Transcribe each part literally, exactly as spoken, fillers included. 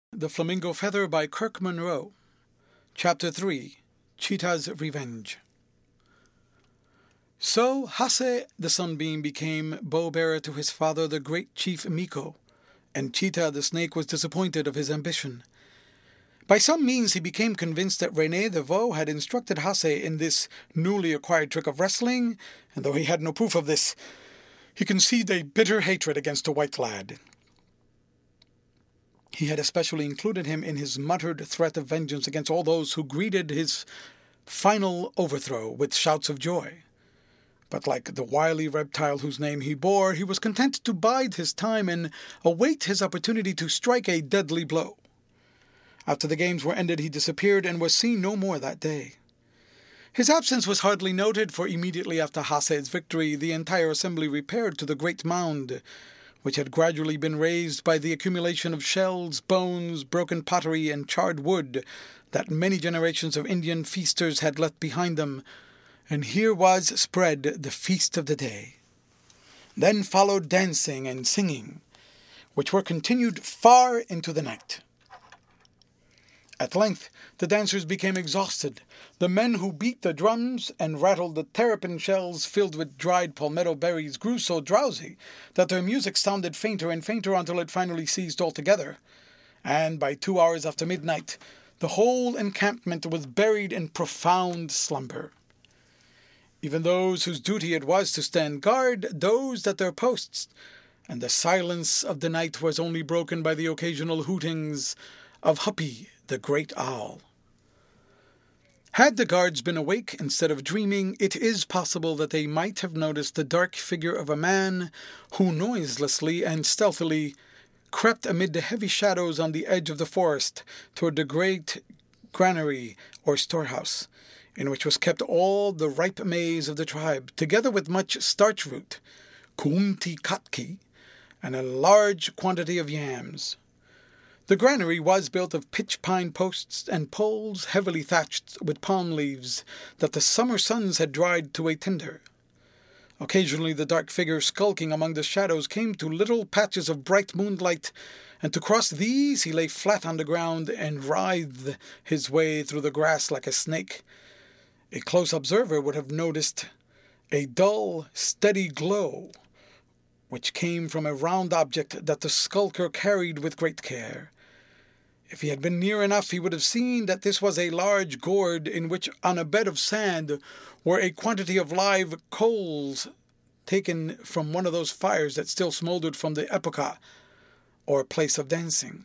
The Flamingo Feather by Kirk Monroe. Chapter three. Cheetah's Revenge. So Hase the Sunbeam became bow-bearer to his father the great chief Miko, and Cheetah the Snake was disappointed of his ambition. By some means he became convinced that Rene the Veau had instructed Hase in this newly acquired trick of wrestling, and though he had no proof of this, he conceived a bitter hatred against the white lad. He had especially included him in his muttered threat of vengeance against all those who greeted his final overthrow with shouts of joy. But like the wily reptile whose name he bore, he was content to bide his time and await his opportunity to strike a deadly blow. After the games were ended, he disappeared and was seen no more that day. His absence was hardly noted, for immediately after Hase's victory, the entire assembly repaired to the great mound, which had gradually been raised by the accumulation of shells, bones, broken pottery, and charred wood that many generations of Indian feasters had left behind them, and here was spread the feast of the day. Then followed dancing and singing, which were continued far into the night. At length the dancers became exhausted. The men who beat the drums and rattled the terrapin shells filled with dried palmetto berries grew so drowsy that their music sounded fainter and fainter until it finally ceased altogether, and by two hours after midnight the whole encampment was buried in profound slumber. Even those whose duty it was to stand guard dozed at their posts, and the silence of the night was only broken by the occasional hootings of Huppy, the great owl. Had the guards been awake instead of dreaming, it is possible that they might have noticed the dark figure of a man who noiselessly and stealthily crept amid the heavy shadows on the edge of the forest toward the great granary or storehouse, in which was kept all the ripe maize of the tribe, together with much starch root, kuunti katki, and a large quantity of yams. The granary was built of pitch pine posts and poles heavily thatched with palm leaves that the summer suns had dried to a tinder. Occasionally the dark figure skulking among the shadows came to little patches of bright moonlight, and to cross these he lay flat on the ground and writhed his way through the grass like a snake. A close observer would have noticed a dull, steady glow, which came from a round object that the skulker carried with great care. If he had been near enough, he would have seen that this was a large gourd in which, on a bed of sand, were a quantity of live coals taken from one of those fires that still smoldered from the epocha, or place of dancing.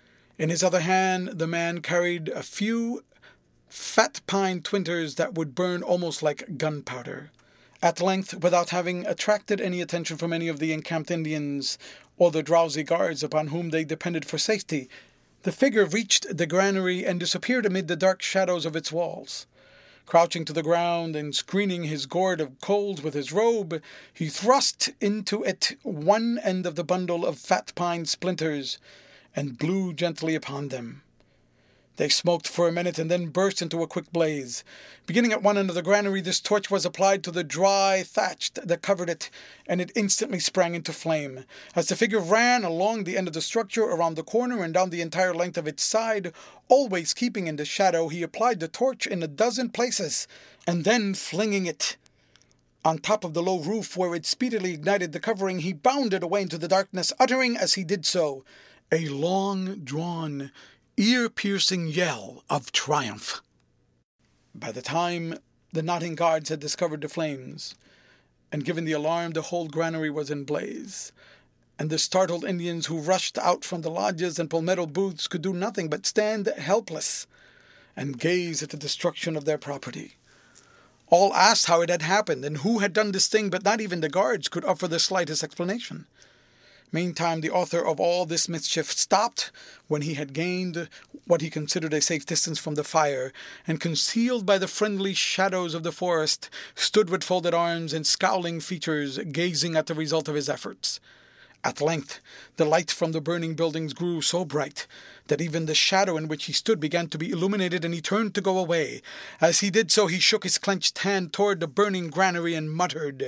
In his other hand, the man carried a few fat pine twinters that would burn almost like gunpowder. At length, without having attracted any attention from any of the encamped Indians or the drowsy guards upon whom they depended for safety, the figure reached the granary and disappeared amid the dark shadows of its walls. Crouching to the ground and screening his gourd of coals with his robe, he thrust into it one end of the bundle of fat pine splinters and blew gently upon them. They smoked for a minute and then burst into a quick blaze. Beginning at one end of the granary, this torch was applied to the dry thatch that covered it, and it instantly sprang into flame. As the figure ran along the end of the structure, around the corner, and down the entire length of its side, always keeping in the shadow, he applied the torch in a dozen places, and then flinging it on top of the low roof where it speedily ignited the covering, he bounded away into the darkness, uttering as he did so a long-drawn, ear-piercing yell of triumph. By the time the nodding guards had discovered the flames and given the alarm, the whole granary was in blaze, and the startled Indians who rushed out from the lodges and palmetto booths could do nothing but stand helpless and gaze at the destruction of their property. All asked how it had happened and who had done this thing, but not even the guards could offer the slightest explanation. Meantime, the author of all this mischief stopped when he had gained what he considered a safe distance from the fire, and concealed by the friendly shadows of the forest, stood with folded arms and scowling features, gazing at the result of his efforts. At length, the light from the burning buildings grew so bright that even the shadow in which he stood began to be illuminated, and he turned to go away. As he did so, he shook his clenched hand toward the burning granary and muttered,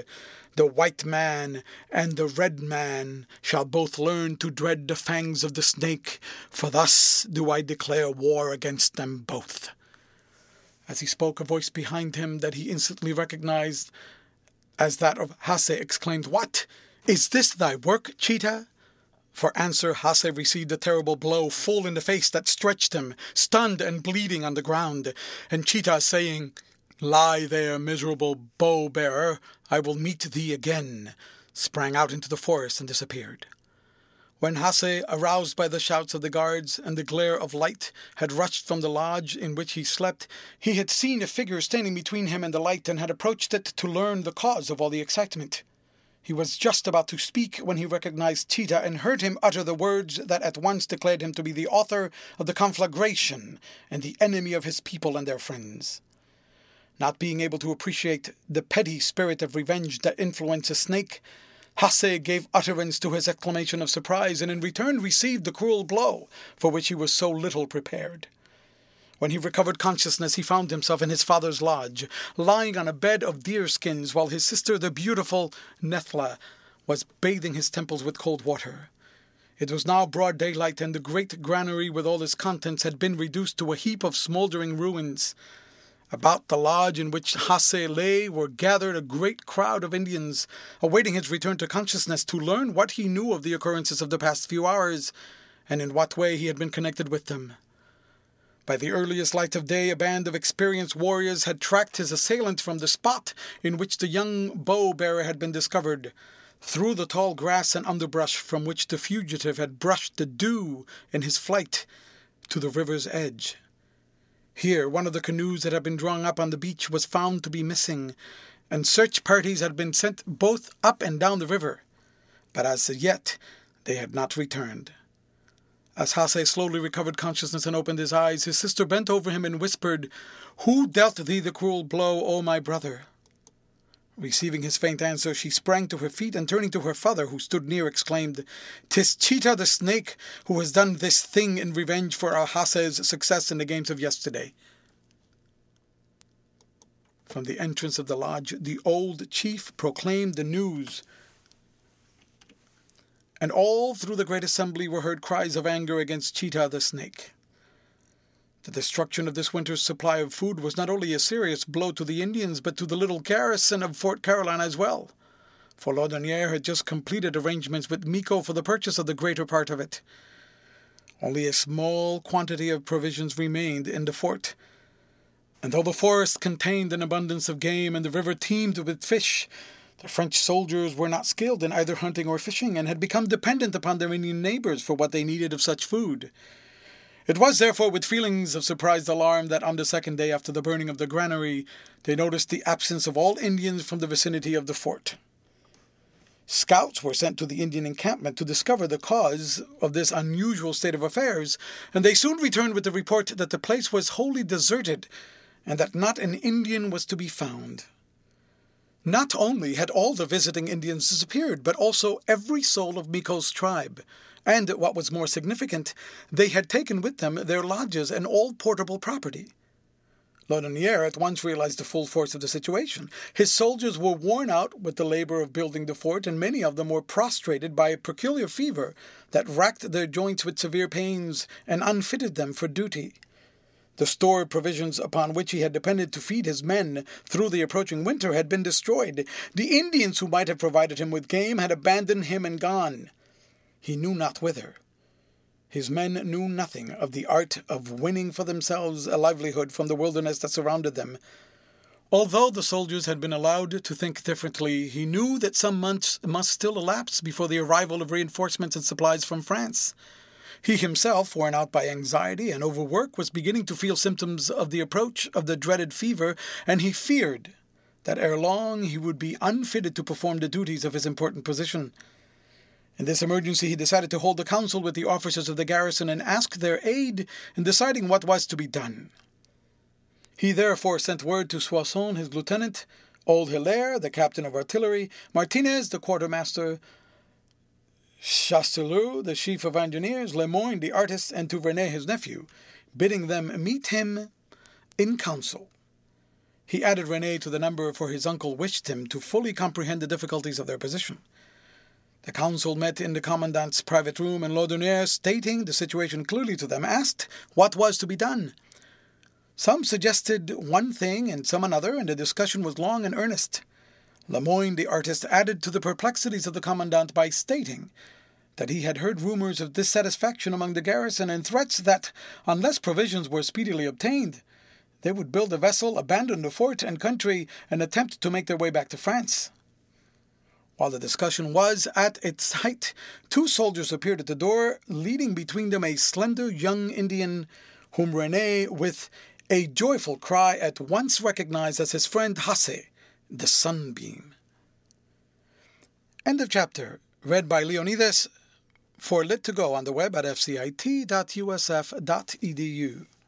The white man and the red man shall both learn to dread the fangs of the snake, for thus do I declare war against them both." As he spoke, a voice behind him that he instantly recognized as that of Hase exclaimed, "What? Is this thy work, Cheetah?" For answer, Hase received a terrible blow full in the face that stretched him, stunned and bleeding, on the ground. And Cheetah, saying, "Lie there, miserable bow-bearer, I will meet thee again," sprang out into the forest and disappeared. When Hase, aroused by the shouts of the guards and the glare of light, had rushed from the lodge in which he slept, he had seen a figure standing between him and the light and had approached it to learn the cause of all the excitement. He was just about to speak when he recognized Cheetah and heard him utter the words that at once declared him to be the author of the conflagration and the enemy of his people and their friends. Not being able to appreciate the petty spirit of revenge that influenced a snake, Hase gave utterance to his exclamation of surprise and in return received the cruel blow for which he was so little prepared. When he recovered consciousness, he found himself in his father's lodge, lying on a bed of deerskins, while his sister, the beautiful Nethla, was bathing his temples with cold water. It was now broad daylight, and the great granary with all its contents had been reduced to a heap of smouldering ruins. About the lodge in which Hase lay were gathered a great crowd of Indians, awaiting his return to consciousness to learn what he knew of the occurrences of the past few hours, and in what way he had been connected with them. By the earliest light of day, a band of experienced warriors had tracked his assailant from the spot in which the young bow-bearer had been discovered, through the tall grass and underbrush from which the fugitive had brushed the dew in his flight, to the river's edge. Here, one of the canoes that had been drawn up on the beach was found to be missing, and search parties had been sent both up and down the river, but as yet they had not returned. As Hase slowly recovered consciousness and opened his eyes, his sister bent over him and whispered, "Who dealt thee the cruel blow, O my brother?" Receiving his faint answer, she sprang to her feet, and turning to her father, who stood near, exclaimed, "'Tis Cheetah the snake who has done this thing in revenge for our Hase's success in the games of yesterday." From the entrance of the lodge, the old chief proclaimed the news, and all through the great assembly were heard cries of anger against Cheetah the snake. The destruction of this winter's supply of food was not only a serious blow to the Indians, but to the little garrison of Fort Carolina as well, for Laudonnière had just completed arrangements with Micco for the purchase of the greater part of it. Only a small quantity of provisions remained in the fort, and though the forest contained an abundance of game and the river teemed with fish, the French soldiers were not skilled in either hunting or fishing, and had become dependent upon their Indian neighbors for what they needed of such food. It was therefore with feelings of surprised alarm that on the second day after the burning of the granary, they noticed the absence of all Indians from the vicinity of the fort. Scouts were sent to the Indian encampment to discover the cause of this unusual state of affairs, and they soon returned with the report that the place was wholly deserted, and that not an Indian was to be found. Not only had all the visiting Indians disappeared, but also every soul of Micco's tribe, and, what was more significant, they had taken with them their lodges and all portable property. Laudonnière at once realized the full force of the situation. His soldiers were worn out with the labor of building the fort, and many of them were prostrated by a peculiar fever that racked their joints with severe pains and unfitted them for duty. The store of provisions upon which he had depended to feed his men through the approaching winter had been destroyed. The Indians who might have provided him with game had abandoned him and gone, he knew not whither. His men knew nothing of the art of winning for themselves a livelihood from the wilderness that surrounded them. Although the soldiers had been allowed to think differently, he knew that some months must still elapse before the arrival of reinforcements and supplies from France. He himself, worn out by anxiety and overwork, was beginning to feel symptoms of the approach of the dreaded fever, and he feared that ere long he would be unfitted to perform the duties of his important position. In this emergency, he decided to hold a council with the officers of the garrison and ask their aid in deciding what was to be done. He therefore sent word to Soissons, his lieutenant, old Hilaire, the captain of artillery, Martinez, the quartermaster, Chastellux, the chief of engineers, Lemoyne, the artist, and to Vernet, his nephew, bidding them meet him in council. He added René to the number, for his uncle wished him to fully comprehend the difficulties of their position. The council met in the commandant's private room, and Laudonnière, stating the situation clearly to them, asked what was to be done. Some suggested one thing and some another, and the discussion was long and earnest. Lemoyne, the artist, added to the perplexities of the commandant by stating that he had heard rumors of dissatisfaction among the garrison and threats that, unless provisions were speedily obtained, they would build a vessel, abandon the fort and country, and attempt to make their way back to France. While the discussion was at its height, two soldiers appeared at the door, leading between them a slender young Indian whom René, with a joyful cry, at once recognized as his friend Hasse, the Sunbeam. End of chapter. Read by Leonidas for Lit to Go on the web at f c i t dot u s f dot e d u.